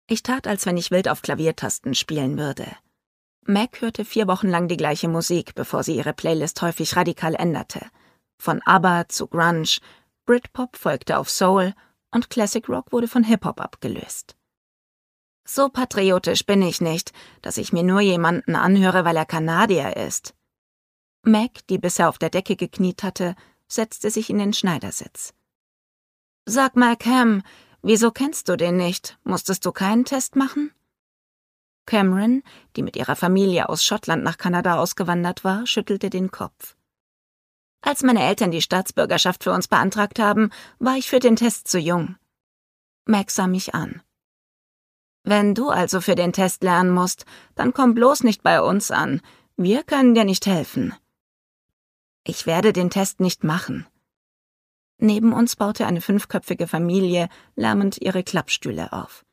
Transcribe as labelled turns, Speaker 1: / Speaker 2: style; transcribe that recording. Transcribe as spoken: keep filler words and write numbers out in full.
Speaker 1: Ich tat, als wenn ich wild auf Klaviertasten spielen würde. Meg hörte vier Wochen lang die gleiche Musik, bevor sie ihre Playlist häufig radikal änderte. Von ABBA zu Grunge, Britpop folgte auf Soul und Classic Rock wurde von Hip-Hop abgelöst. So patriotisch bin ich nicht, dass ich mir nur jemanden anhöre, weil er Kanadier ist. Meg, die bisher auf der Decke gekniet hatte, setzte sich in den Schneidersitz. »Sag mal, Cam, wieso kennst du den nicht? Musstest du keinen Test machen?« Cameron, die mit ihrer Familie aus Schottland nach Kanada ausgewandert war, schüttelte den Kopf. »Als meine Eltern die Staatsbürgerschaft für uns beantragt haben, war ich für den Test zu jung.« Meg sah mich an. »Wenn du also für den Test lernen musst, dann komm bloß nicht bei uns an. Wir können dir nicht helfen.« »Ich werde den Test nicht machen.« Neben uns baute eine fünfköpfige Familie lärmend ihre Klappstühle auf.